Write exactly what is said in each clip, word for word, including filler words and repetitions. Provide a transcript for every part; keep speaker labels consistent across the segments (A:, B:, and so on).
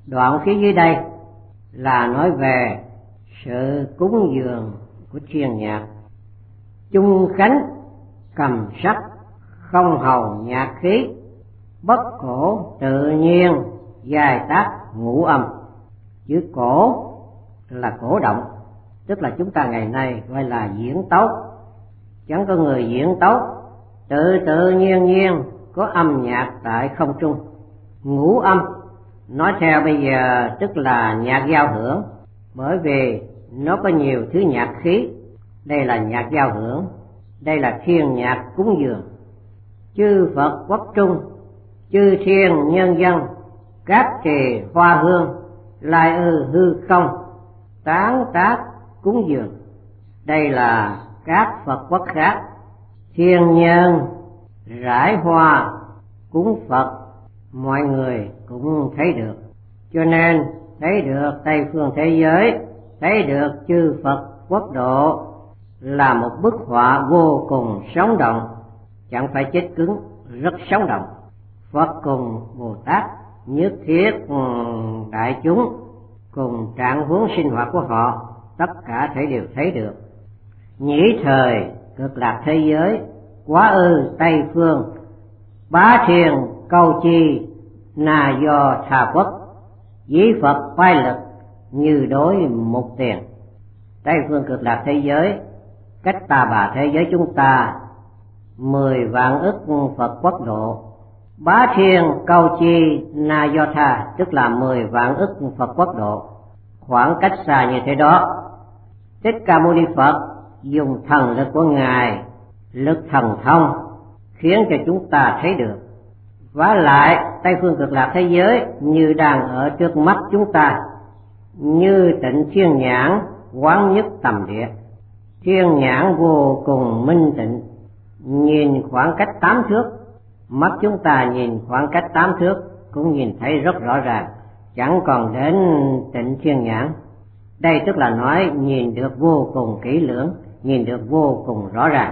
A: Đoạn phía dưới đây là nói về sự cúng dường của thiên nhạc. Chung khánh cầm sắc, không hầu nhạc khí, bất cổ tự nhiên, dài tác ngũ âm. Chữ cổ là cổ động, tức là chúng ta ngày nay gọi là diễn tấu. Chẳng có người diễn tấu, tự tự nhiên nhiên có âm nhạc tại không trung. Ngũ âm nói theo bây giờ tức là nhạc giao hưởng, bởi vì nó có nhiều thứ nhạc khí. Đây là nhạc giao hưởng, đây là thiên nhạc cúng dường. Chư Phật quốc trung, chư thiên nhân dân, các trì hoa hương, lai ư hư không, tán tác cúng dường. Đây là các Phật quốc khác. Thiên nhân rải hoa cúng Phật, mọi người cũng thấy được. Cho nên thấy được Tây phương thế giới, thấy được chư Phật quốc độ là một bức họa vô cùng sống động, chẳng phải chết cứng, rất sống động. Phật cùng Bồ Tát nhất thiết đại chúng cùng trạng huống sinh hoạt của họ, tất cả thể đều thấy được. Nhĩ thời cực lạc thế giới, quá ư Tây phương, bá thiên câu chi, na do tha quốc, dĩ Phật vai lực, như đối một tiền. Tây phương cực lạc thế giới cách ta bà thế giới chúng ta mười vạn ức Phật quốc độ. Bá thiên câu chi na do tha, tức là mười vạn ức Phật quốc độ. Khoảng cách xa như thế đó, Thích Ca Mâu Ni Phật dùng thần lực của Ngài, lực thần thông, khiến cho chúng ta thấy được. Vả lại Tây phương cực lạc thế giới như đang ở trước mắt chúng ta, như tịnh thiên nhãn quán nhất tầm địa. Thiên nhãn vô cùng minh tịnh, nhìn khoảng cách tám thước, mắt chúng ta nhìn khoảng cách tám thước cũng nhìn thấy rất rõ ràng, chẳng còn đến tịnh thiên nhãn. Đây tức là nói nhìn được vô cùng kỹ lưỡng, nhìn được vô cùng rõ ràng.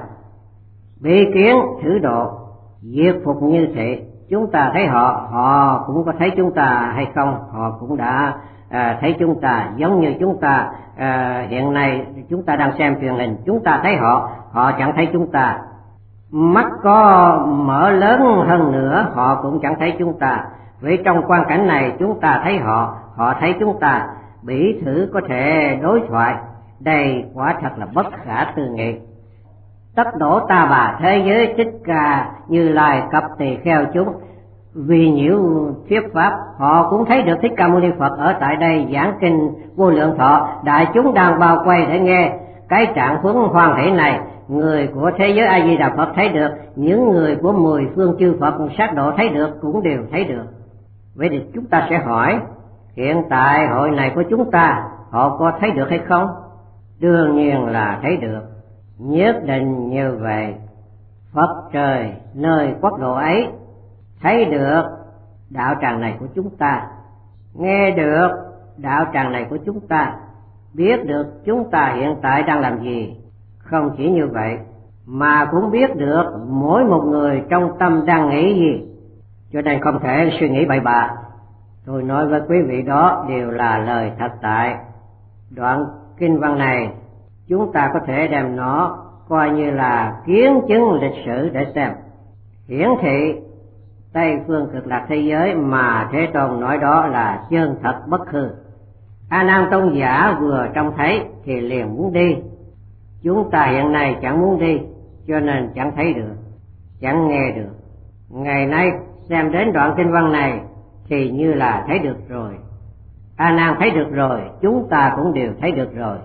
A: Bi kiến thử độ, diệt phục như thế. Chúng ta thấy họ, họ cũng có thấy chúng ta hay không? Họ cũng đã à, thấy chúng ta, giống như chúng ta à, hiện nay chúng ta đang xem truyền hình, chúng ta thấy họ, họ chẳng thấy chúng ta. Mắt có mở lớn hơn nữa, họ cũng chẳng thấy chúng ta. Vì trong quan cảnh này chúng ta thấy họ, họ thấy chúng ta. Bỉ thử có thể đối thoại, đây quả thật là bất khả tư nghị. Tất đổ ta bà thế giới Thích Ca Như Lai cập tỳ kheo chúng, vì nhiễu thuyết pháp, họ cũng thấy được Thích Ca Mâu Ni Phật ở tại đây giảng kinh Vô Lượng Thọ. Đại chúng đang bao quay để nghe cái trạng huống hoan hỷ này. Người của thế giới A Di Đà Phật thấy được, những người của mười phương chư Phật sát độ thấy được, cũng đều thấy được. Vậy thì chúng ta sẽ hỏi, hiện tại hội này của chúng ta, họ có thấy được hay không? Đương nhiên là thấy được, nhất định như vậy. Phật trời nơi quốc độ ấy thấy được đạo tràng này của chúng ta, nghe được đạo tràng này của chúng ta, biết được chúng ta hiện tại đang làm gì. Không chỉ như vậy, mà cũng biết được mỗi một người trong tâm đang nghĩ gì. Cho nên không thể suy nghĩ bậy bạ. Tôi nói với quý vị đó đều là lời thật tại. Đoạn kinh văn này chúng ta có thể đem nó coi như là kiến chứng lịch sử để xem. Hiển thị Tây phương cực lạc thế giới mà Thế Tôn nói đó là chân thật bất hư. A Nan tôn giả vừa trông thấy thì liền muốn đi. Chúng ta hiện nay chẳng muốn đi, cho nên chẳng thấy được, chẳng nghe được. Ngày nay xem đến đoạn kinh văn này thì như là thấy được rồi. A Nan thấy được rồi, chúng ta cũng đều thấy được rồi.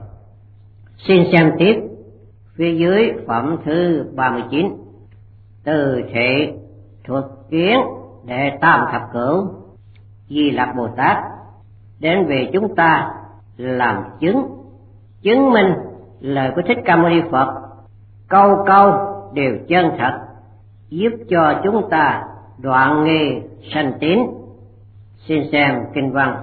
A: Xin xem tiếp phía dưới phẩm thứ ba mươi chín. Từ thị thuật kiến đệ tam thập cửu Di Lặc Bồ Tát đến về chúng ta làm chứng, chứng minh lời của Thích Ca Mâu Ni Phật câu câu đều chân thật, giúp cho chúng ta đoạn nghi sanh tín. Xin xem kinh văn.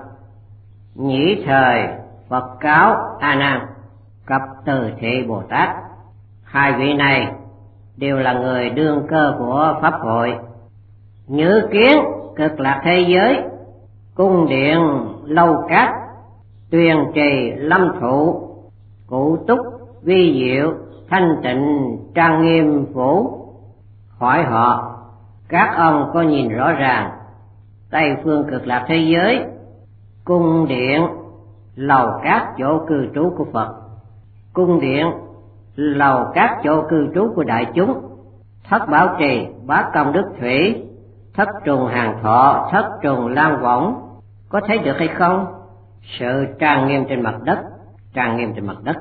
A: Nhĩ thời Phật cáo A Nan cập Từ Thị Bồ Tát. Hai vị này đều là người đương cơ của pháp hội. Nhữ kiến cực lạc thế giới, cung điện lâu cát, tuyền trì lâm thụ, cụ túc vi diệu, thanh tịnh trang nghiêm phủ. Hỏi họ, các ông có nhìn rõ ràng Tây phương cực lạc thế giới, cung điện, lầu cát chỗ cư trú của Phật, cung điện, lầu cát chỗ cư trú của đại chúng, thất bảo trì, bát công đức thủy, thất trùng hàng thọ, thất trùng lan võng, có thấy được hay không? Sự trang nghiêm trên mặt đất, trang nghiêm trên mặt đất.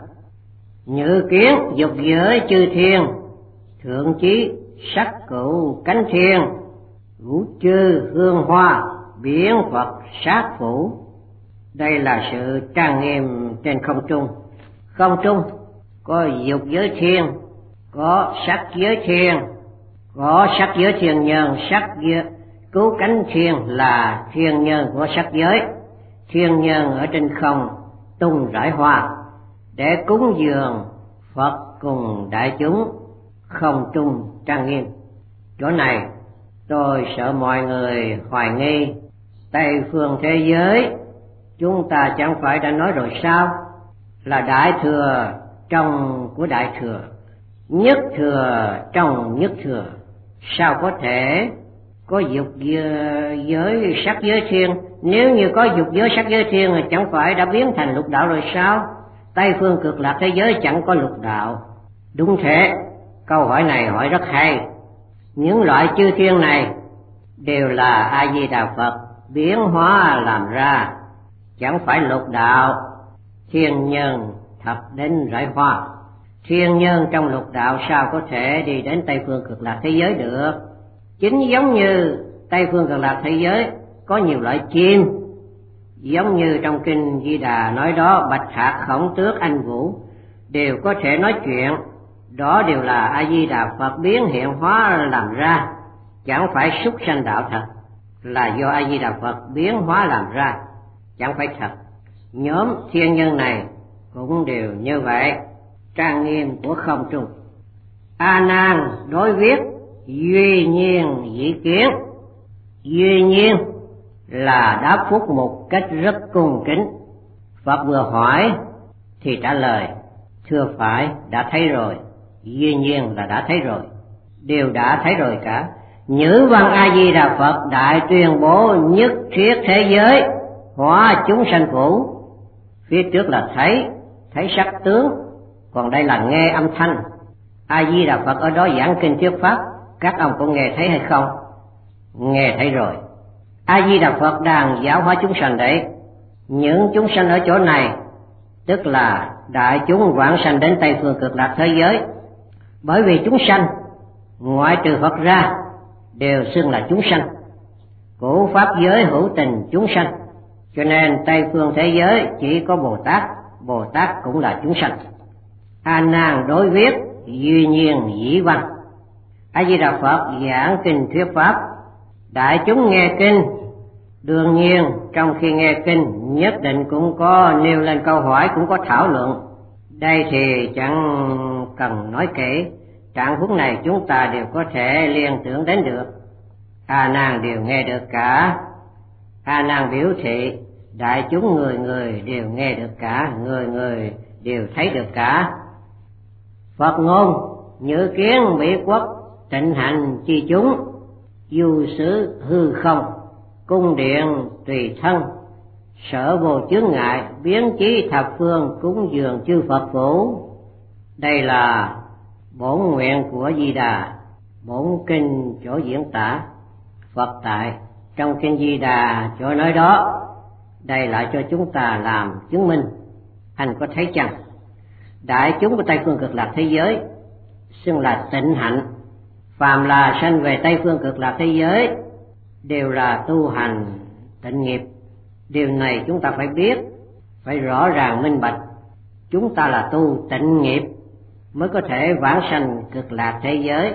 A: Như kiến dục giới chư thiên, thượng chí sắc cửu cánh thiên, vũ chư hương hoa, biển Phật sát phủ. Đây là sự trang nghiêm trên không trung. Không trung có dục giới thiên, có sắc giới thiên, có sắc giới thiên nhân, sắc giới cứu cánh thiên là thiên nhân của sắc giới. Thiên nhân ở trên không tung rải hoa để cúng dường Phật cùng đại chúng, không trung trang nghiêm. Chỗ này tôi sợ mọi người hoài nghi, Tây phương thế giới chúng ta chẳng phải đã nói rồi sao, là đại thừa trong của đại thừa, nhất thừa trong nhất thừa, sao có thể có dục giới sắc giới thiên? Nếu như có dục giới sắc giới thiên thì chẳng phải đã biến thành lục đạo rồi sao? Tây phương cực lạc thế giới chẳng có lục đạo. Đúng thế, câu hỏi này hỏi rất hay. Những loại chư thiên này đều là A Di Đà Phật biến hóa làm ra, chẳng phải lục đạo. Thiên nhân thập đến rải hoa, thiên nhân trong lục đạo sao có thể đi đến Tây phương cực lạc thế giới được? Chính giống như Tây phương cực lạc thế giới có nhiều loại chim, giống như trong kinh Di Đà nói đó, Bạch Hạc, Khổng Tước, Anh Vũ đều có thể nói chuyện, đó đều là A Di Đà Phật biến hiện hóa làm ra, chẳng phải súc sanh đạo thật, là do A Di Đà Phật biến hóa làm ra, chẳng phải thật. Nhóm thiên nhân này cũng đều như vậy, trang nghiêm của không trung. A Nan đối viết duy nhiên dĩ kiến. Duy nhiên là đáp phúc một cách rất cung kính. Phật vừa hỏi thì trả lời, thưa phải, đã thấy rồi. Duy nhiên là đã thấy rồi, đều đã thấy rồi cả. Nhữ văn A Di Đà Phật đại tuyên bố nhất thiết thế giới hóa chúng sanh phủ. Phía trước là thấy, thấy sắc tướng, còn đây là nghe âm thanh. A Di Đà Phật ở đó giảng kinh thuyết pháp, các ông có nghe thấy hay không? Nghe thấy rồi. A Di Đà Phật đang giáo hóa chúng sanh đấy. Những chúng sanh ở chỗ này tức là đại chúng vãng sanh đến Tây phương cực lạc thế giới. Bởi vì chúng sanh ngoại trừ Phật ra đều xưng là chúng sanh, của pháp giới hữu tình chúng sanh, cho nên Tây phương thế giới chỉ có Bồ Tát, Bồ Tát cũng là chúng sanh. A Nan đối viết duy nhiên dĩ văn. A Di Đà Phật giảng kinh thuyết pháp, đại chúng nghe kinh, đương nhiên trong khi nghe kinh nhất định cũng có nêu lên câu hỏi, cũng có thảo luận. Đây thì chẳng cần nói kỹ, trạng huống này chúng ta đều có thể liên tưởng đến được. A Nan đều nghe được cả. A Nan biểu thị đại chúng người người đều nghe được cả, người người đều thấy được cả. Phật ngôn nhữ kiến mỹ quốc, tịnh hành chi chúng, du xứ hư không, cung điện tùy thân, sở vô chướng ngại, biến chí thập phương cúng dường chư Phật phủ. Đây là bổn nguyện của Di Đà, bổn kinh chỗ diễn tả Phật tại trong kinh Di Đà chỗ nói đó. Đây lại cho chúng ta làm chứng minh. Anh có thấy chăng? Đại chúng của Tây phương cực lạc thế giới xưng là tịnh hạnh. Phàm là sanh về Tây phương cực lạc thế giới đều là tu hành tịnh nghiệp. Điều này chúng ta phải biết, phải rõ ràng minh bạch. Chúng ta là tu tịnh nghiệp mới có thể vãng sanh cực lạc thế giới.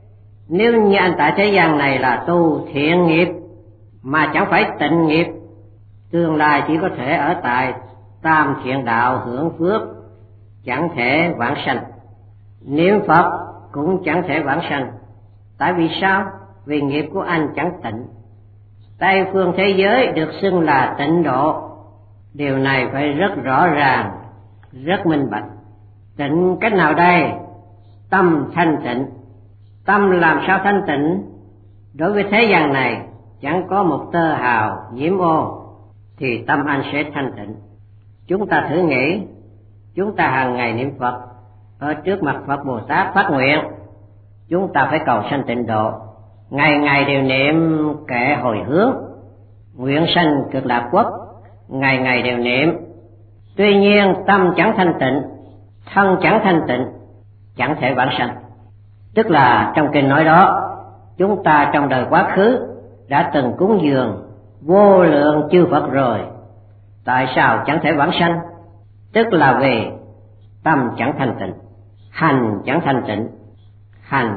A: Nếu như anh tại thế gian này là tu thiện nghiệp mà chẳng phải tịnh nghiệp, tương lai chỉ có thể ở tại tam thiện đạo hưởng phước, chẳng thể vãng sanh. Niệm Phật cũng chẳng thể vãng sanh. Tại vì sao? Vì nghiệp của anh chẳng tịnh. Tây phương thế giới được xưng là tịnh độ, Điều này phải rất rõ ràng, rất minh bạch. Tịnh cách nào đây? Tâm thanh tịnh. Tâm làm sao thanh tịnh? Đối với thế gian này chẳng có một tơ hào nhiễm ô thì tâm anh sẽ thanh tịnh. Chúng ta thử nghĩ, chúng ta hàng ngày niệm Phật, ở trước mặt Phật Bồ Tát phát nguyện, chúng ta phải cầu sanh tịnh độ, ngày ngày đều niệm kệ hồi hướng, nguyện sanh Cực Lạc Quốc, ngày ngày đều niệm. Tuy nhiên tâm chẳng thanh tịnh, thân chẳng thanh tịnh, chẳng thể vãng sanh. Tức là trong kinh nói đó, chúng ta trong đời quá khứ đã từng cúng dường vô lượng chư Phật rồi, tại sao chẳng thể vãng sanh? Tức là vì tâm chẳng thanh tịnh, hành chẳng thanh tịnh. Hành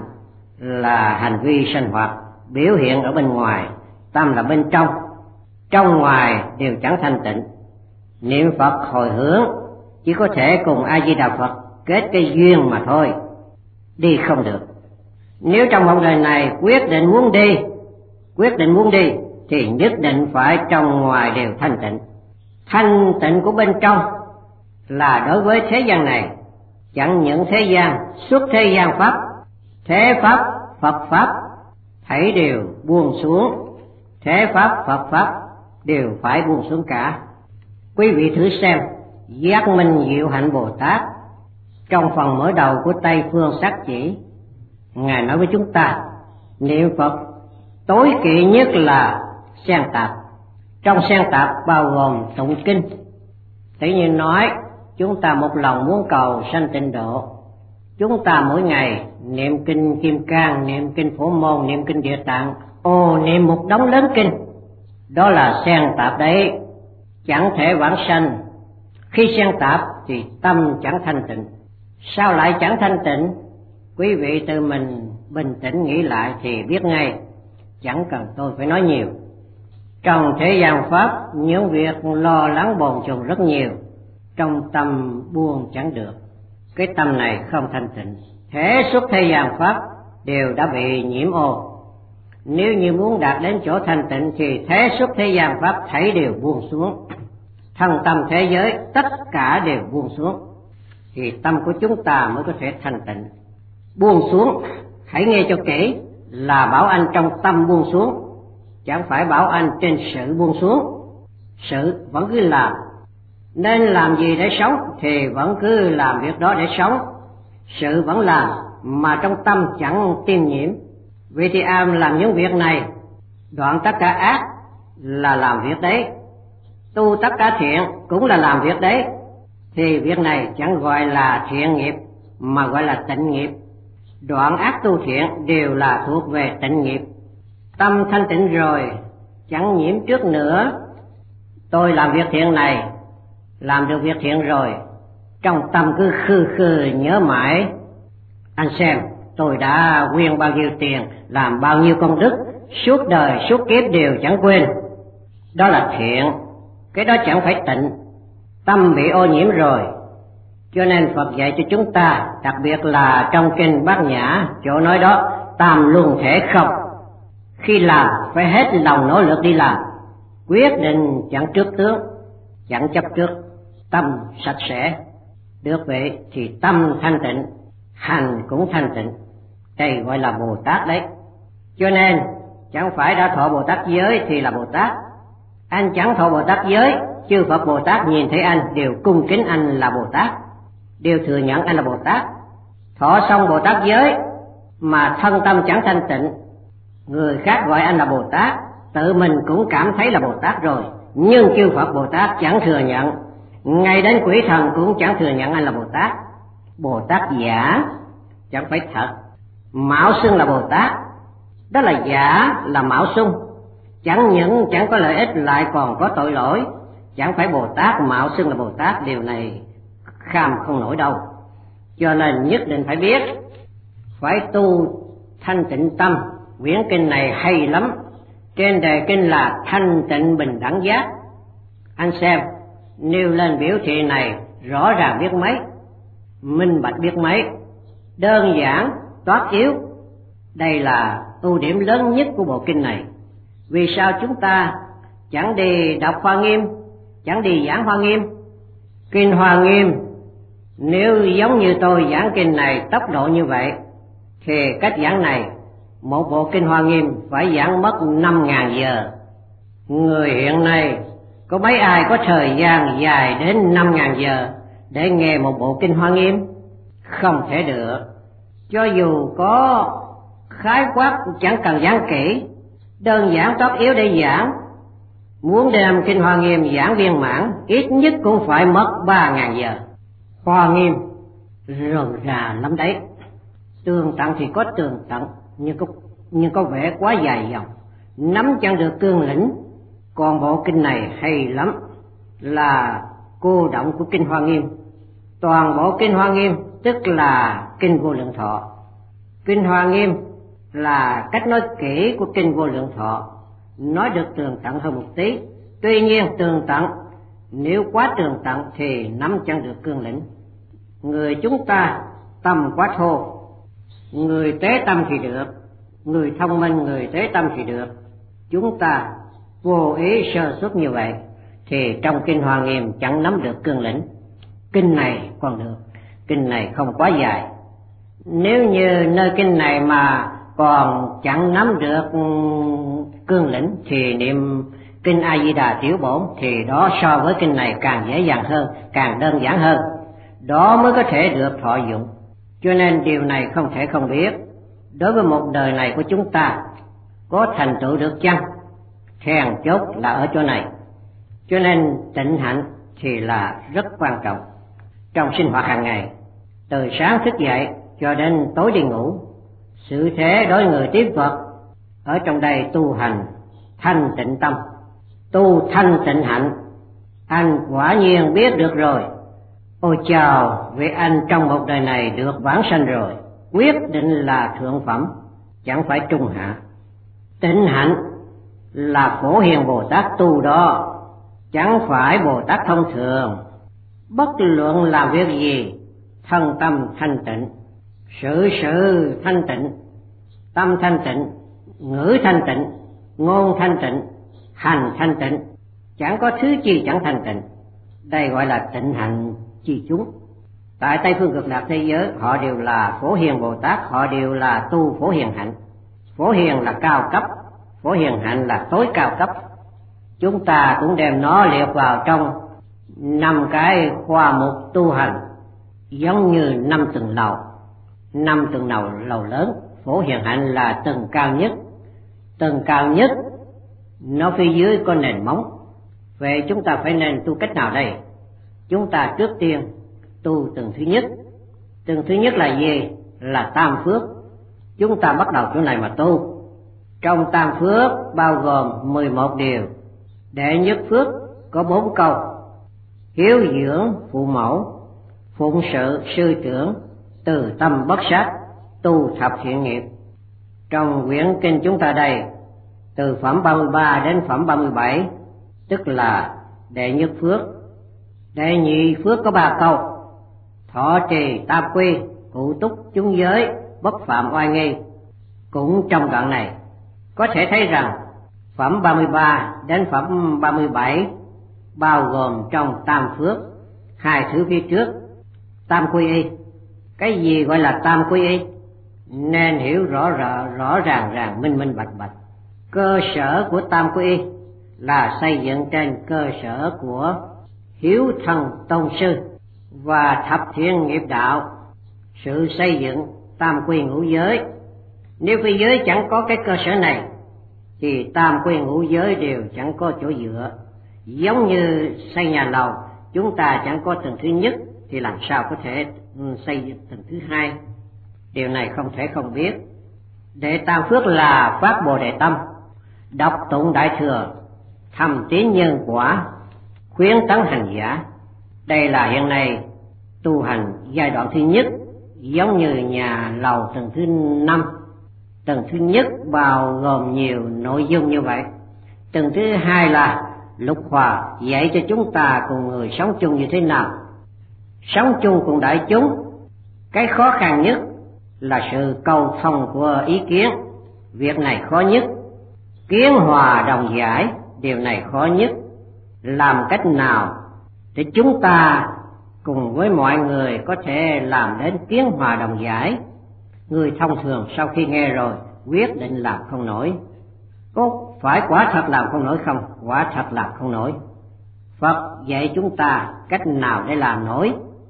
A: là hành vi sinh hoạt biểu hiện ở bên ngoài, tâm là bên trong, trong ngoài đều chẳng thanh tịnh. Niệm Phật hồi hướng chỉ có thể cùng A Di Đà Phật kết cái duyên mà thôi, đi không được. Nếu trong một đời này quyết định muốn đi, quyết định muốn đi thì nhất định phải trong ngoài đều thanh tịnh. Thanh tịnh của bên trong là đối với thế gian này, chẳng những thế gian, xuất thế gian pháp, thế pháp, Phật pháp, thảy đều buông xuống. Thế pháp, Phật pháp đều phải buông xuống cả. Quý vị thử xem, Giác Minh Diệu Hạnh Bồ Tát trong phần mở đầu của Tây Phương Sát Chỉ, Ngài nói với chúng ta, niệm Phật tối kỵ nhất là xen tạp. Trong xen tạp bao gồm tụng kinh. Tự nhiên nói, chúng ta một lòng muốn cầu sanh tịnh độ, chúng ta mỗi ngày niệm kinh Kim Cang, niệm kinh Phổ Môn, niệm kinh Địa Tạng, ồ niệm một đống lớn kinh, đó là xen tạp đấy, chẳng thể vãng sanh. Khi xen tạp thì tâm chẳng thanh tịnh. Sao lại chẳng thanh tịnh? Quý vị tự mình bình tĩnh nghĩ lại thì biết ngay, chẳng cần tôi phải nói nhiều. Trong thế gian pháp, những việc lo lắng bồn chồn rất nhiều, trong tâm buông chẳng được, cái tâm này không thanh tịnh. Thế xuất thế gian pháp đều đã bị nhiễm ô. Nếu như muốn đạt đến chỗ thanh tịnh thì thế xuất thế gian pháp thảy đều buông xuống, thân tâm thế giới tất cả đều buông xuống, thì tâm của chúng ta mới có thể thanh tịnh. Buông xuống, hãy nghe cho kỹ, là bảo anh trong tâm buông xuống, chẳng phải bảo anh trên sự buông xuống. Sự vẫn cứ làm, nên làm gì để sống thì vẫn cứ làm việc đó để sống. Sự vẫn làm mà trong tâm chẳng tiêm nhiễm. Vì thì am làm những việc này, đoạn tất cả ác là làm việc đấy, tu tất cả thiện cũng là làm việc đấy, thì việc này chẳng gọi là thiện nghiệp mà gọi là tịnh nghiệp. Đoạn ác tu thiện đều là thuộc về tịnh nghiệp. Tâm thanh tịnh rồi chẳng nhiễm trước nữa. Tôi làm việc thiện này, làm được việc thiện rồi, trong tâm cứ khư khư nhớ mãi. Anh xem, tôi đã quyên bao nhiêu tiền, làm bao nhiêu công đức, suốt đời suốt kiếp đều chẳng quên. Đó là thiện, cái đó chẳng phải tịnh. Tâm bị ô nhiễm rồi, cho nên Phật dạy cho chúng ta, đặc biệt là trong kinh Bát Nhã, chỗ nói đó, tam luân thể không. Khi làm phải hết lòng nỗ lực đi làm, quyết định chẳng trước tướng, chẳng chấp trước, tâm sạch sẽ. Được vậy thì tâm thanh tịnh, hành cũng thanh tịnh. Đây gọi là Bồ Tát đấy. Cho nên chẳng phải đã thọ Bồ Tát giới thì là Bồ Tát. Anh chẳng thọ Bồ Tát giới, chư Phật Bồ Tát nhìn thấy anh đều cung kính anh là Bồ Tát, đều thừa nhận anh là Bồ Tát. Thọ xong Bồ Tát giới mà thân tâm chẳng thanh tịnh, người khác gọi anh là Bồ Tát, tự mình cũng cảm thấy là Bồ Tát rồi, nhưng chư Phật Bồ Tát chẳng thừa nhận, ngay đến quỷ thần cũng chẳng thừa nhận anh là Bồ Tát. Bồ Tát giả, chẳng phải thật. Mạo xưng là Bồ Tát, đó là giả, là mạo xưng, chẳng những chẳng có lợi ích lại còn có tội lỗi. Chẳng phải Bồ Tát mạo xưng là Bồ Tát, điều này kham không nổi đâu. Cho nên nhất định phải biết, phải tu thanh tịnh tâm. Quyển kinh này hay lắm, trên đề kinh là thanh tịnh bình đẳng giác. Anh xem, nêu lên biểu thị này rõ ràng biết mấy, minh bạch biết mấy, đơn giản toát yếu. Đây là ưu điểm lớn nhất của bộ kinh này. Vì sao chúng ta chẳng đi đọc Hoa Nghiêm, chẳng đi giảng Hoa Nghiêm. Kinh Hoa Nghiêm nếu giống như tôi giảng kinh này tốc độ như vậy thì cách giảng này, một bộ kinh Hoa Nghiêm phải giảng mất năm ngàn giờ. Người hiện nay có mấy ai có thời gian dài đến năm ngàn giờ để nghe một bộ kinh Hoa Nghiêm? Không thể được. Cho dù có khái quát chẳng cần giảng kỹ, đơn giản tốt yếu để giảng. Muốn đem kinh Hoa Nghiêm giảng viên mãn, ít nhất cũng phải mất ba ngàn giờ. Hoa Nghiêm rườm rà lắm đấy. Tường tận thì có tường tận, nhưng có, nhưng có vẻ quá dài dòng, nắm chẳng được cương lĩnh. Còn bộ kinh này hay lắm, là cô động của kinh Hoa Nghiêm. Toàn bộ kinh Hoa Nghiêm tức là kinh Vô Lượng Thọ. Kinh Hoa Nghiêm là cách nói kỹ của kinh Vô Lượng Thọ, nói được tường tận hơn một tí. Tuy nhiên tường tận, nếu quá tường tận thì nắm chẳng được cương lĩnh. Người chúng ta tâm quá thô, người tế tâm thì được, người thông minh người tế tâm thì được. Chúng ta vô ý sơ suất như vậy thì trong kinh Hoa Nghiêm chẳng nắm được cương lĩnh. Kinh này còn được, kinh này không quá dài. Nếu như nơi kinh này mà còn chẳng nắm được cương lĩnh thì niệm kinh A Di Đà Tiểu Bổn thì đó so với kinh này càng dễ dàng hơn, càng đơn giản hơn. Đó mới có thể được thọ dụng. Cho nên điều này không thể không biết. Đối với một đời này của chúng ta có thành tựu được chăng? Then chốt là ở chỗ này. Cho nên tịnh hạnh thì là rất quan trọng trong sinh hoạt hàng ngày, từ sáng thức dậy cho đến tối đi ngủ. Sự thế đối người tiếp Phật ở trong đây tu hành thanh tịnh tâm, tu thanh tịnh hạnh, anh quả nhiên biết được rồi. Ôi chào, vì anh trong một đời này được vãng sanh rồi, quyết định là thượng phẩm, chẳng phải trung hạ. Tịnh hạnh là Phổ Hiền Bồ Tát tu đó, chẳng phải Bồ Tát thông thường. Bất luận làm việc gì, thân tâm thanh tịnh, sự sự thanh tịnh, tâm thanh tịnh, ngữ thanh tịnh, ngôn thanh tịnh, hành thanh tịnh, chẳng có thứ chi chẳng thanh tịnh. Đây gọi là tịnh hạnh chi chúng. Tại Tây Phương Cực Lạc thế giới, họ đều là Phổ Hiền Bồ Tát, họ đều là tu Phổ Hiền hạnh. Phổ Hiền là cao cấp, Phổ Hiền hạnh là tối cao cấp. Chúng ta cũng đem nó liệt vào trong năm cái khoa mục tu hành, giống như năm tầng lầu. Năm tầng lầu lầu lớn, Phổ Hiền hạnh là tầng cao nhất. Tầng cao nhất nó phía dưới có nền móng. Vậy chúng ta phải nên tu cách nào đây? Chúng ta trước tiên tu tầng thứ nhất. Tầng thứ nhất là gì? Là tam phước. Chúng ta bắt đầu chỗ này mà tu. Trong tam phước bao gồm mười một điều. Đệ nhất phước có bốn câu: hiếu dưỡng phụ mẫu, phụng sự sư trưởng, từ tâm bất sát, tu thập thiện nghiệp. Trong quyển kinh chúng ta đây, từ phẩm ba mươi ba đến phẩm ba mươi bảy, tức là đệ nhất phước. Đệ nhị phước có ba câu: thọ trì tam quy, cụ túc chúng giới, bất phạm oai nghi. Cũng trong đoạn này có thể thấy rằng phẩm ba mươi ba đến phẩm ba mươi bảy bao gồm trong tam phước hai thứ phía trước. Tam quy y. Cái gì gọi là tam quy y? Nên hiểu rõ rõ, rõ ràng ràng, minh minh bạch bạch. Cơ sở của tam quy y là xây dựng trên cơ sở của hiếu thân tôn sư và thập thiện nghiệp đạo. Sự xây dựng tam quy ngũ giới, nếu phi giới chẳng có cái cơ sở này thì tam quy ngũ giới đều chẳng có chỗ dựa. Giống như xây nhà lầu, chúng ta chẳng có tầng thứ nhất thì làm sao có thể xây dựng tầng thứ hai? Điều này không thể không biết. Đệ tam phước là phát Bồ Đề tâm, đọc tụng Đại Thừa, thầm tín nhân quả, khuyến tấn hành giả. Đây là hiện nay tu hành giai đoạn thứ nhất, giống như nhà lầu tầng thứ năm. Tầng thứ nhất bao gồm nhiều nội dung như vậy. Tầng thứ hai là lục hòa, dạy cho chúng ta cùng người sống chung như thế nào. Sống chung cùng đại chúng, cái khó khăn nhất là sự cầu thông của ý kiến, việc này khó nhất. Kiến hòa đồng giải, điều này khó nhất. làm cách nào để chúng ta cùng với mọi người có thể làm đến kiến hòa đồng giải? Người thông thường sau khi nghe rồi quyết định làm không nổi. Có phải quả thật làm không nổi không? Quả thật làm không nổi. Phật dạy chúng ta cách nào để làm nổi.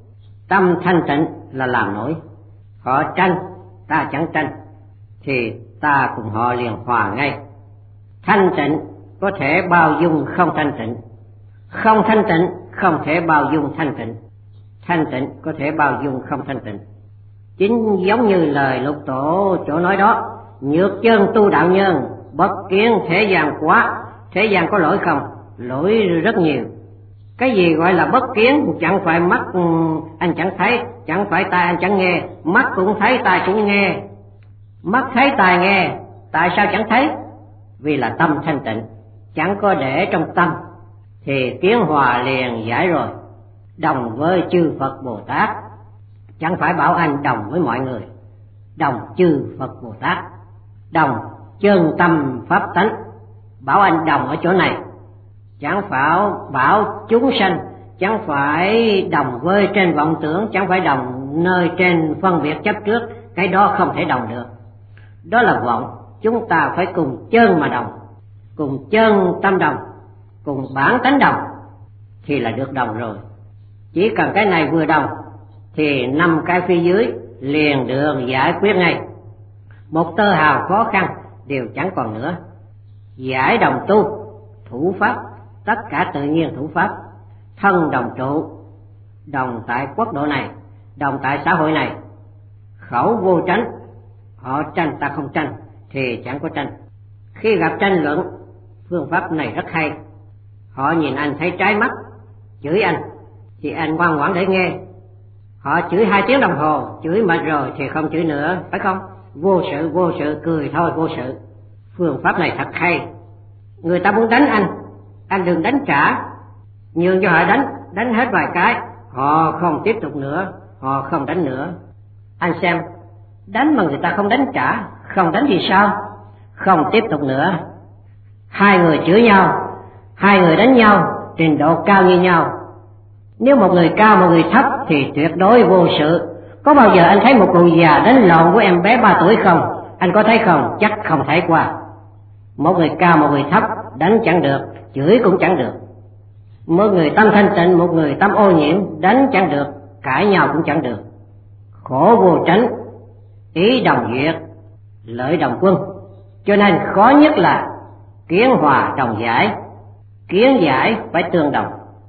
A: Tâm thanh tịnh là làm nổi. Họ tranh, ta chẳng tranh, thì ta cùng họ liền hòa ngay. Thanh tịnh có thể bao dung không thanh tịnh, không thanh tịnh không thể bao dung thanh tịnh, thanh tịnh có thể bao dung không thanh tịnh. Chính giống như lời Lục Tổ chỗ nói đó: nhược chân tu đạo nhân, bất kiến thế gian quá. Thế gian có lỗi không? Lỗi rất nhiều. Cái gì gọi là bất kiến? Chẳng phải mắt anh chẳng thấy, chẳng phải tai anh chẳng nghe. Mắt cũng thấy, tai cũng nghe. Mắt thấy, tai nghe, tại sao chẳng thấy? Vì là tâm thanh tịnh, chẳng có để trong tâm, thì kiến hòa liền giải rồi. Đồng với chư Phật Bồ Tát, chẳng phải bảo anh đồng với mọi người. Đồng chư Phật Bồ Tát, đồng chân tâm pháp tánh. Bảo anh đồng ở chỗ này, chẳng phải bảo chúng sanh, chẳng phải đồng với trên vọng tưởng, chẳng phải đồng nơi trên phân biệt chấp trước. Cái đó không thể đồng được, đó là vọng. Chúng ta phải cùng chân mà đồng, cùng chân tâm đồng, cùng bản tánh đồng thì là được đồng rồi. Chỉ cần cái này vừa đồng thì năm cái phía dưới liền được giải quyết ngay. Một tơ hào khó khăn đều chẳng còn nữa. Giải đồng tu, thủ pháp, tất cả tự nhiên thủ pháp. Thân đồng trụ, đồng tại quốc độ này, đồng tại xã hội này. Khẩu vô tranh, họ tranh ta không tranh thì chẳng có tranh. Khi gặp tranh luận, phương pháp này rất hay. Họ nhìn anh thấy trái mắt, chửi anh thì anh ngoan ngoãn để nghe. Họ chửi hai tiếng đồng hồ, chửi mệt rồi thì không chửi nữa, phải không? Vô sự, vô sự, cười thôi vô sự. Phương pháp này thật hay. Người ta muốn đánh anh, anh đừng đánh trả, nhường cho họ đánh, đánh hết vài cái, họ không tiếp tục nữa, họ không đánh nữa. Anh xem, đánh mà người ta không đánh trả, không đánh thì sao? Không tiếp tục nữa. Hai người chửi nhau, hai người đánh nhau, trình độ cao như nhau. Nếu một người cao một người thấp thì tuyệt đối vô sự. Có bao giờ anh thấy một cụ già đánh lộn với em bé ba tuổi không? Anh có thấy không? Chắc không thấy qua. Một người cao một người thấp đánh chẳng được, chửi cũng chẳng được. Một người tâm thanh tịnh, một người tâm ô nhiễm, đánh chẳng được, cãi nhau cũng chẳng được. Khổ vô tránh, ý đồng duyệt, lợi đồng quân. Cho nên khó nhất là kiến hòa đồng giải. Kiến giải phải tương đồng.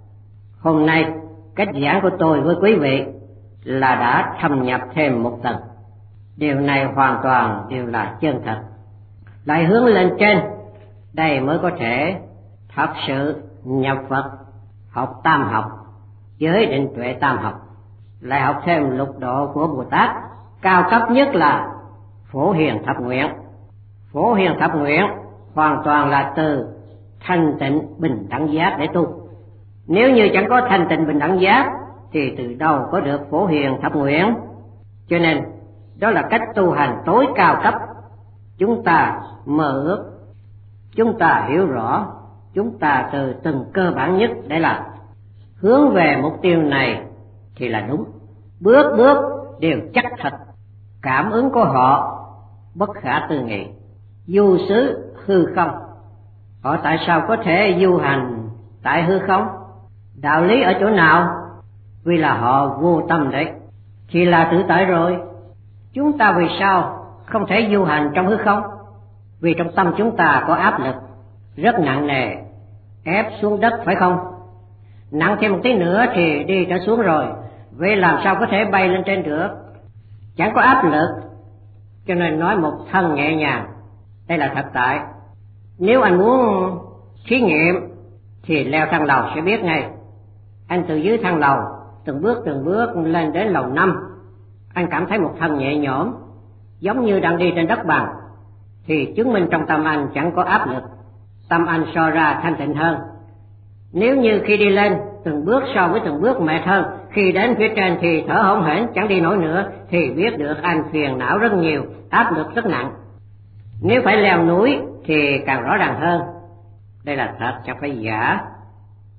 A: Hôm nay cách giảng của tôi với quý vị là đã thâm nhập thêm một tầng. Điều này hoàn toàn đều là chân thật. Lại hướng lên trên, đây mới có thể thật sự nhập Phật, học tam học, giới định tuệ tam học. Lại học thêm lục độ của Bồ Tát, cao cấp nhất là Phổ Hiền Thập Nguyện. Phổ Hiền Thập Nguyện hoàn toàn là từ thanh tịnh bình đẳng giác để tu. Nếu như chẳng có thanh tịnh bình đẳng giác thì từ đâu có được Phổ Hiền Thập Nguyện. Cho nên đó là cách tu hành tối cao cấp. Chúng ta mơ ước, chúng ta hiểu rõ, chúng ta từ từng cơ bản nhất để làm. Hướng về mục tiêu này thì là đúng. Bước bước đều chắc thật. Cảm ứng của họ bất khả tư nghị. Du xứ hư không. Họ tại sao có thể du hành tại hư không? Đạo lý ở chỗ nào? Vì là họ vô tâm đấy, thì là tự tại rồi. Chúng ta vì sao không thể du hành trong hư không? Vì trong tâm chúng ta có áp lực rất nặng nề, ép xuống đất phải không? Nặng thêm một tí nữa thì đi trở xuống rồi. Vậy làm sao có thể bay lên trên được? Chẳng có áp lực, cho nên nói một thân nhẹ nhàng. Đây là thật tại. Nếu anh muốn thí nghiệm thì leo thang lầu sẽ biết ngay. Anh từ dưới thang lầu từng bước từng bước lên đến lầu năm, anh cảm thấy một thân nhẹ nhõm, giống như đang đi trên đất bằng, thì chứng minh trong tâm anh chẳng có áp lực, tâm anh so ra thanh tịnh hơn. Nếu như khi đi lên từng bước so với từng bước mệt hơn, khi đến phía trên thì thở hổn hển chẳng đi nổi nữa, thì biết được anh phiền não rất nhiều, áp lực rất nặng. Nếu phải leo núi thì càng rõ ràng hơn. Đây là thật, chẳng phải giả.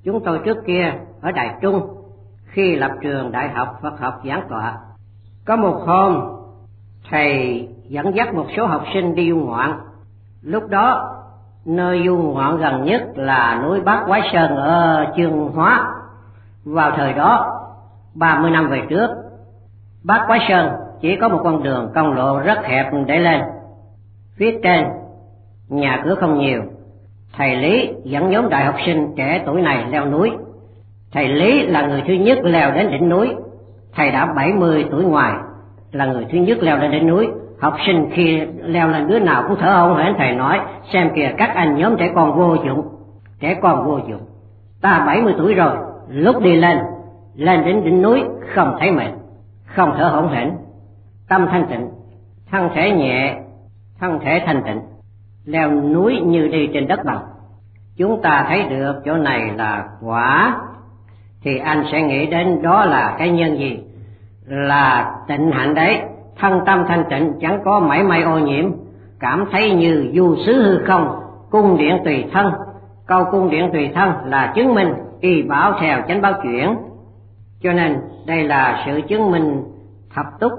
A: Chúng tôi trước kia ở Đài Trung, khi lập trường Đại học Phật học giảng tọa, có một hôm thầy dẫn dắt một số học sinh đi du ngoạn. Lúc đó nơi du ngoạn gần nhất là núi Bát Quái Sơn ở Chương Hóa. Vào thời đó ba mươi năm về trước, Bát Quái Sơn chỉ có một con đường công lộ rất hẹp để lên. Phía trên nhà cửa không nhiều. Thầy Lý dẫn nhóm đại học sinh trẻ tuổi này leo núi. Thầy Lý là người thứ nhất leo đến đỉnh núi. Thầy đã bảy mươi tuổi ngoài, là người thứ nhất leo lên đỉnh núi. Học sinh khi leo lên đứa nào cũng thở hổn hển. Thầy nói: xem kìa các anh, nhóm trẻ con vô dụng, trẻ con vô dụng. Ta bảy mươi tuổi rồi, lúc đi lên, lên đến đỉnh núi không thấy mệt, không thở hổn hển, tâm thanh tịnh, thân thể nhẹ, thân thể thanh tịnh, leo núi như đi trên đất bằng. Chúng ta thấy được chỗ này là quả, thì anh sẽ nghĩ đến đó là cái nhân gì? Là tịnh hạnh đấy. Thân tâm thanh tịnh, chẳng có mảy may ô nhiễm, cảm thấy như du xứ hư không, cung điện tùy thân. Câu cung điện tùy thân là chứng minh y bảo theo chánh báo chuyển. Cho nên đây là sự chứng minh thập túc,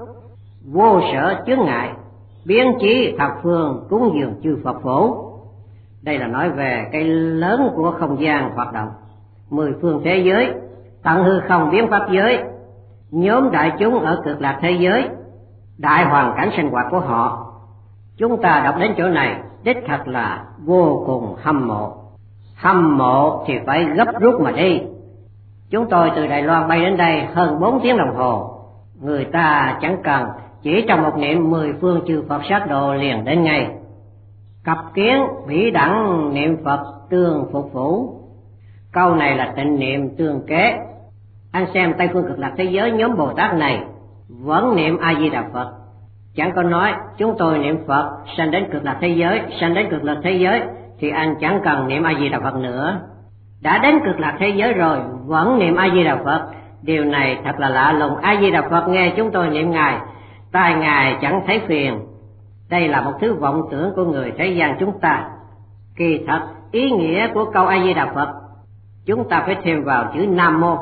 A: vô sở chướng ngại, biến chí thập phương cúng dường chư Phật phổ. Đây là nói về cái lớn của không gian hoạt động, mười phương thế giới, tận hư không biến pháp giới, nhóm đại chúng ở cực lạc thế giới, đại hoàn cảnh sinh hoạt của họ. Chúng ta đọc đến chỗ này đích thật là vô cùng hâm mộ. Hâm mộ thì phải gấp rút mà đi. Chúng tôi từ Đài Loan bay đến đây hơn bốn tiếng đồng hồ. Người ta chẳng cần, chỉ trong một niệm mười phương chư Phật sát độ liền đến ngay. Cặp kiến bỉ đẳng niệm Phật tương phục phủ. Câu này là tịnh niệm tương kế. Anh xem Tây phương cực lạc thế giới, nhóm Bồ Tát này vẫn niệm A Di Đà Phật, chẳng có nói chúng tôi niệm Phật sanh đến cực lạc thế giới, sanh đến cực lạc thế giới thì anh chẳng cần niệm A Di Đà Phật nữa. Đã đến cực lạc thế giới rồi vẫn niệm A Di Đà Phật. Điều này thật là lạ lùng. A Di Đà Phật nghe chúng tôi niệm ngài, tai ngài chẳng thấy phiền. Đây là một thứ vọng tưởng của người thế gian chúng ta. Kỳ thật ý nghĩa của câu A Di Đà Phật chúng ta phải thêm vào chữ Nam Mô,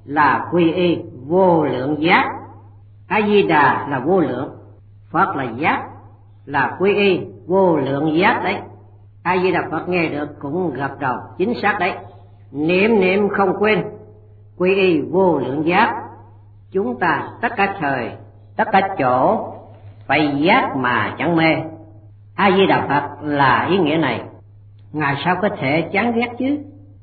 A: là quy y vô lượng giác. A Di Đà là vô lượng, Phật là giác, là quy y vô lượng giác đấy. A Di Đà Phật nghe được cũng gật đầu, chính xác đấy. Niệm niệm không quên, quy y vô lượng giác. Chúng ta tất cả thời, tất cả chỗ phải giác mà chẳng mê. A Di Đà Phật là ý nghĩa này. Ngài sao có thể chán ghét chứ?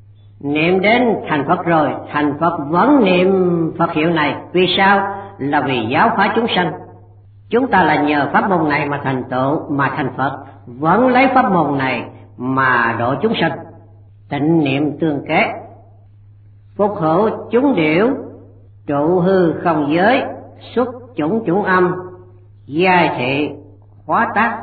A: Niệm đến thành Phật rồi, thành Phật vẫn niệm Phật hiệu này. Vì sao? Là vì giáo hóa chúng sanh. Chúng ta là nhờ pháp môn này mà thành tựu, mà thành Phật, vẫn lấy pháp môn này mà độ chúng sanh. Tịnh niệm tương kế, phục hữu chúng điểu, trụ hư không giới, xuất chủng chủng âm, giai thị hóa tác,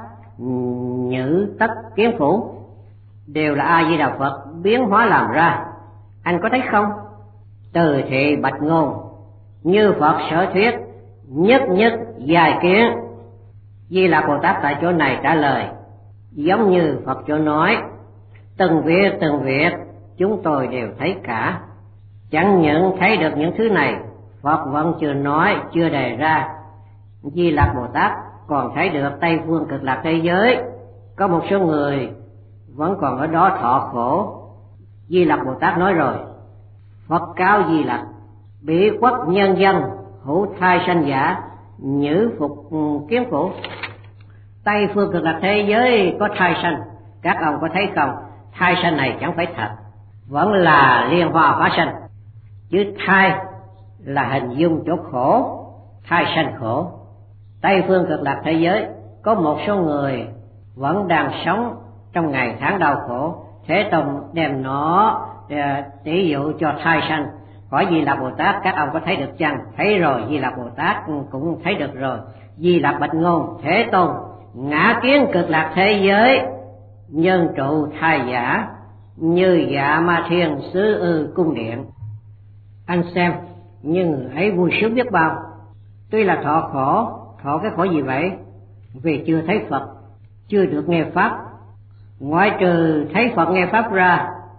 A: nhữ tất kiến phủ. Đều là A Di Đà Phật biến hóa làm ra. Anh có thấy không? Từ thị bạch ngôn, như Phật sở thuyết, nhất nhất dài kiến. Di Lặc Bồ Tát tại chỗ này trả lời giống như Phật chỗ nói, từng việc từng việc chúng tôi đều thấy cả. Chẳng những thấy được những thứ này, Phật vẫn chưa nói, chưa đề ra. Di Lặc Bồ Tát còn thấy được Tây phương cực lạc thế giới có một số người vẫn còn ở đó thọ khổ. Di Lặc Bồ Tát nói rồi, Phật cáo Di Lặc, bị quốc nhân dân hữu thai sanh giả, nhữ phục kiến phủ. Tây phương cực lạc thế giới có thai sanh, các ông có thấy không? Thai sanh này chẳng phải thật, vẫn là liên hoa hóa sanh. Chứ thai là hình dung chỗ khổ, thai sanh khổ. Tây phương cực lạc thế giới có một số người vẫn đang sống trong ngày tháng đau khổ. Thế Tông đem nó tỷ dụ cho thai sanh. Hỏi Di Lặc Bồ Tát các ông có thấy được chăng? Thấy rồi, Di Lặc Bồ Tát cũng thấy được rồi. Di Lặc bạch ngôn, Thế Tôn ngã kiến cực lạc thế giới, nhân trụ thai giả, như dạ ma thiên xứ ư cung điện. Anh xem, nhưng người ấy vui sướng biết bao. Tuy là thọ khổ, thọ cái khổ gì vậy? Vì chưa thấy Phật, chưa được nghe Pháp. Ngoại trừ thấy Phật nghe Pháp ra,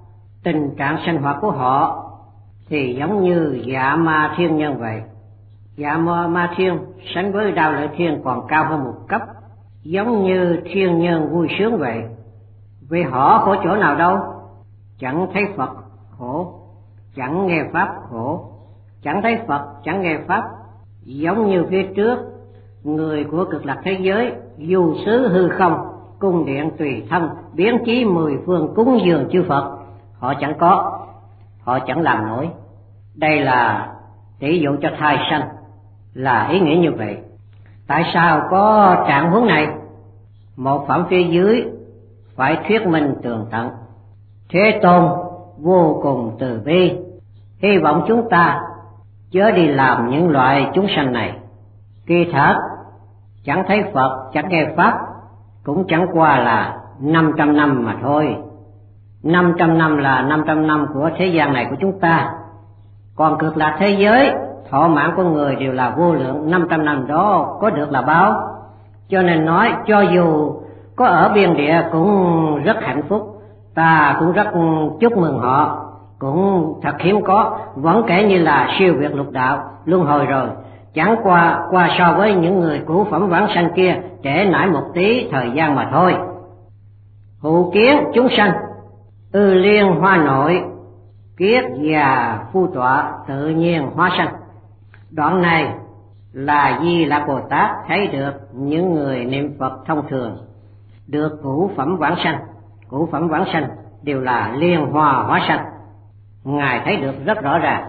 A: Tình trạng sinh hoạt của họ thì giống như dạ ma thiên nhân vậy. Dạ ma, ma thiên sánh với Đao Lợi Thiên còn cao hơn một cấp, giống như thiên nhân vui sướng vậy. Vì họ khổ chỗ nào đâu? Chẳng thấy Phật khổ, chẳng nghe Pháp khổ, chẳng thấy Phật, chẳng nghe Pháp. Giống như phía trước, người của cực lạc thế giới du xứ hư không, cung điện tùy thân, biến chí mười phương cúng dường chư Phật, họ chẳng có, họ chẳng làm nổi. Đây là tỷ dụ cho thai sanh, là ý nghĩa như vậy. Tại sao có trạng huống này? Một phẩm phía dưới phải thuyết minh tường tận. Thế Tôn vô cùng từ bi, hy vọng chúng ta chớ đi làm những loại chúng sanh này. Kỳ thật chẳng thấy Phật, chẳng nghe Pháp, cũng chẳng qua là năm trăm năm mà thôi. Năm trăm năm là năm trăm năm của thế gian này của chúng ta, còn cực lạc thế giới thọ mạng của người đều là vô lượng, năm trăm năm đó có được là báo. Cho nên nói cho dù có ở biên địa cũng rất hạnh phúc, ta cũng rất chúc mừng họ, cũng thật hiếm có, vẫn kể như là siêu việt lục đạo luân hồi rồi, chẳng qua qua so với những người cũ phẩm vãng sanh kia trễ nải một tí thời gian mà thôi. Hữu kiến chúng sanh, ư liên hoa nội, kiết già phu tọa, tự nhiên hóa sanh. Đoạn này là Di Lặc Bồ Tát thấy được những người niệm Phật thông thường được cửu phẩm vãng sanh, cửu phẩm vãng sanh đều là liên hoa hóa sanh. Ngài thấy được rất rõ ràng.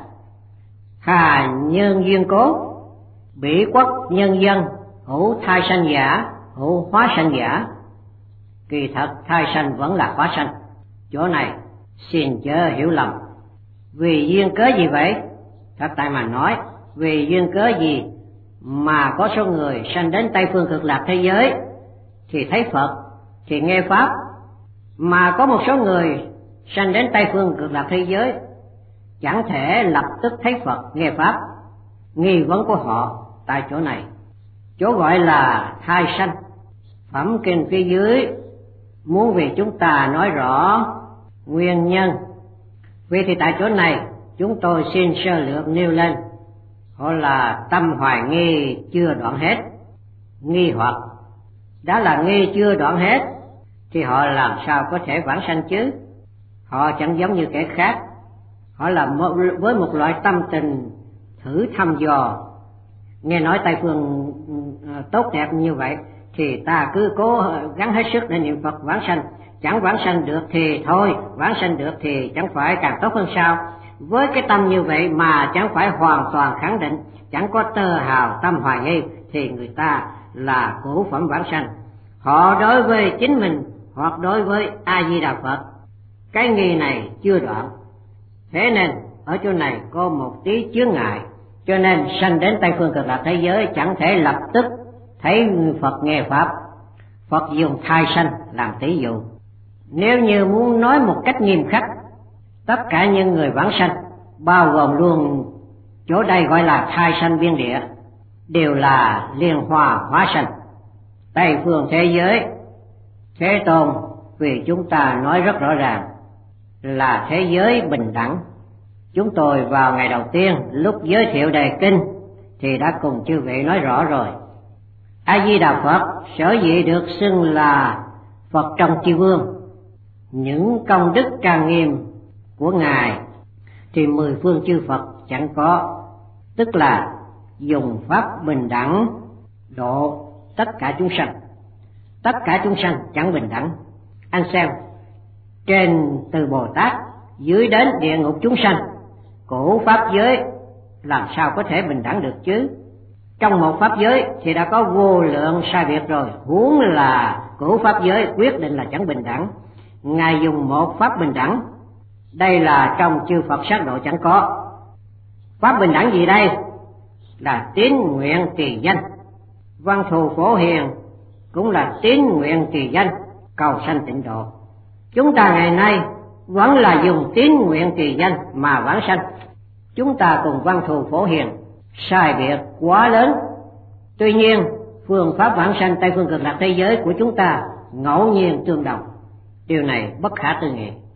A: Hà nhân duyên cố, bỉ quốc nhân dân, hữu thai sanh giả, hữu hóa sanh giả. Kỳ thật thai sanh vẫn là hóa sanh. Chỗ này xin chớ hiểu lầm. Vì duyên cớ gì vậy? Thật tại mà nói, vì duyên cớ gì mà có số người sanh đến Tây phương cực lạc thế giới thì thấy Phật, thì nghe Pháp, mà có một số người sanh đến Tây phương cực lạc thế giới chẳng thể lập tức thấy Phật, nghe Pháp? Nghi vấn của họ tại chỗ này, chỗ gọi là thai sanh. Phẩm kinh phía dưới muốn vì chúng ta nói rõ nguyên nhân. Vì thì tại chỗ này chúng tôi xin sơ lược nêu lên. Họ là tâm hoài nghi chưa đoạn hết, nghi hoặc đã là nghi chưa đoạn hết thì họ làm sao có thể vãng sanh chứ? Họ chẳng giống như kẻ khác, họ là một, với một loại tâm tình thử thăm dò. Nghe nói Tây phương tốt đẹp như vậy thì ta cứ cố gắng hết sức để niệm Phật vãng sanh. Chẳng vãng sanh được thì thôi, vãng sanh được thì chẳng phải càng tốt hơn sao? Với cái tâm như vậy mà chẳng phải hoàn toàn khẳng định, chẳng có tơ hào tâm hoài nghi, thì người ta là cửu phẩm vãng sanh. Họ đối với chính mình hoặc đối với A Di Đà Phật, cái nghi này chưa đoạn. Thế nên ở chỗ này có một tí chướng ngại, cho nên sanh đến Tây phương cực lạc thế giới chẳng thể lập tức thấy Phật, nghe Pháp. Phật dùng thai sanh làm tỷ dụ. Nếu như muốn nói một cách nghiêm khắc, tất cả những người vãng sanh, bao gồm luôn chỗ đây gọi là thai sanh biên địa, đều là liên hoa hóa sanh. Tây phương thế giới, Thế Tôn vì chúng ta nói rất rõ ràng là thế giới bình đẳng. Chúng tôi vào ngày đầu tiên lúc giới thiệu đề kinh thì đã cùng chư vị nói rõ rồi. A Di Đà Phật sở dĩ được xưng là Phật trong chư vương, những công đức trang nghiêm của Ngài thì mười phương chư Phật chẳng có, tức là dùng pháp bình đẳng độ tất cả chúng sanh. Tất cả chúng sanh chẳng bình đẳng. Anh xem, trên từ Bồ Tát dưới đến địa ngục chúng sanh, cổ pháp giới làm sao có thể bình đẳng được chứ? Trong một pháp giới thì đã có vô lượng sai biệt rồi, huống là cổ pháp giới quyết định là chẳng bình đẳng. Ngài dùng một pháp bình đẳng, đây là trong chư Phật sát độ chẳng có. Pháp bình đẳng gì đây? Là tín nguyện trì danh. Văn thù phổ hiền cũng là tín nguyện trì danh, cầu sanh tịnh độ. Chúng ta ngày nay vẫn là dùng tín nguyện trì danh mà vãng sanh. Chúng ta cùng văn thù phổ hiền sai biệt quá lớn. Tuy nhiên phương pháp vãng sanh Tây phương cực lạc thế giới của chúng ta ngẫu nhiên tương đồng. Điều này bất khả tư nghị.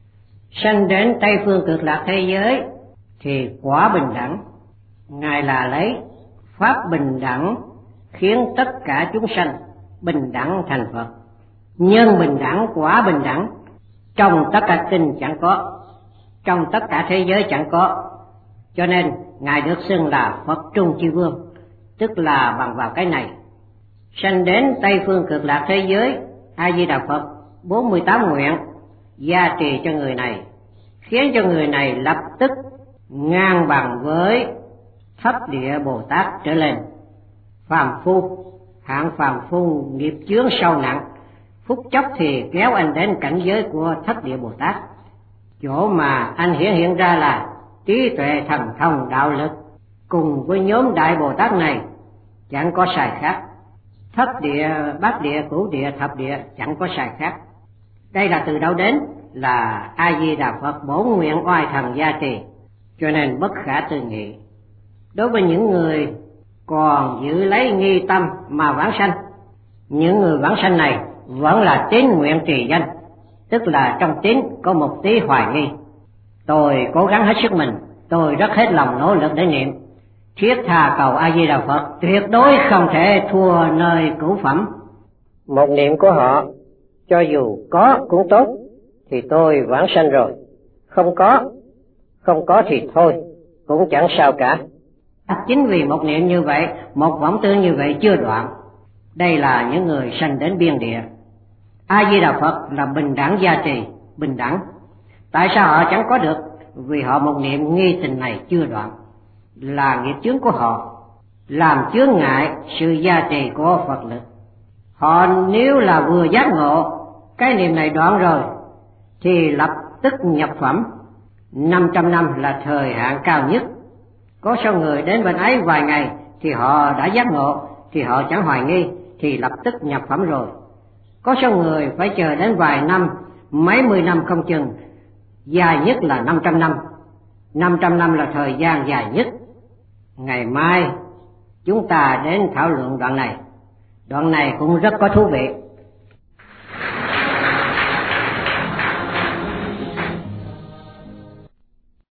A: sanh đến Tây Phương Cực Lạc thế giới thì quả bình đẳng. Ngài là lấy pháp bình đẳng khiến tất cả chúng sanh bình đẳng thành Phật. Nhân bình đẳng, quả bình đẳng trong tất cả kinh chẳng có, trong tất cả thế giới chẳng có. Cho nên Ngài được xưng là Phật Trung Chi Vương, tức là bằng vào cái này. Sanh đến Tây Phương Cực Lạc thế giới, A Di Đà Phật bốn mươi tám nguyện gia trì cho người này, khiến cho người này lập tức ngang bằng với Thất Địa Bồ Tát trở lên. Phàm phu, hạng phàm phu nghiệp chướng sâu nặng, phút chốc thì kéo anh đến cảnh giới của Thất Địa Bồ Tát. Chỗ mà anh hiện hiện ra là trí tuệ thần thông đạo lực, cùng với nhóm Đại Bồ Tát này chẳng có sai khác. Thất địa, bát địa, cửu địa, thập địa chẳng có sai khác. Đây là từ đâu đến? Là A Di Đà Phật bổn nguyện oai thần gia trì, cho nên bất khả tư nghị. Đối với những người còn giữ lấy nghi tâm mà vãng sanh, những người vãng sanh này vẫn là tín nguyện trì danh, tức là trong tín có một tí hoài nghi. Tôi cố gắng hết sức mình, tôi rất hết lòng nỗ lực để niệm, thiết tha cầu A Di Đà Phật tuyệt đối không thể thua nơi cửu phẩm. Một niệm của họ cho dù có cũng tốt, thì tôi vãng sanh rồi. Không có, không có thì thôi, cũng chẳng sao cả. Chính vì một niệm như vậy, một vọng tưởng như vậy chưa đoạn. Đây là những người sanh đến biên địa. A Di Đà Phật là bình đẳng gia trì, bình đẳng. Tại sao họ chẳng có được? Vì họ một niệm nghi tình này chưa đoạn, là nghiệp chướng của họ, làm chướng ngại sự gia trì của Phật lực. Họ nếu là vừa giác ngộ, cái niệm này đoạn rồi, thì lập tức nhập phẩm. Năm trăm năm là thời hạn cao nhất. Có số người đến bên ấy vài ngày thì họ đã giác ngộ, thì họ chẳng hoài nghi, thì lập tức nhập phẩm rồi. Có số người phải chờ đến vài năm, mấy mươi năm không chừng, dài nhất là năm trăm năm. Năm trăm năm là thời gian dài nhất. Ngày mai chúng ta đến thảo luận đoạn này. Đoạn này cũng rất có thú vị.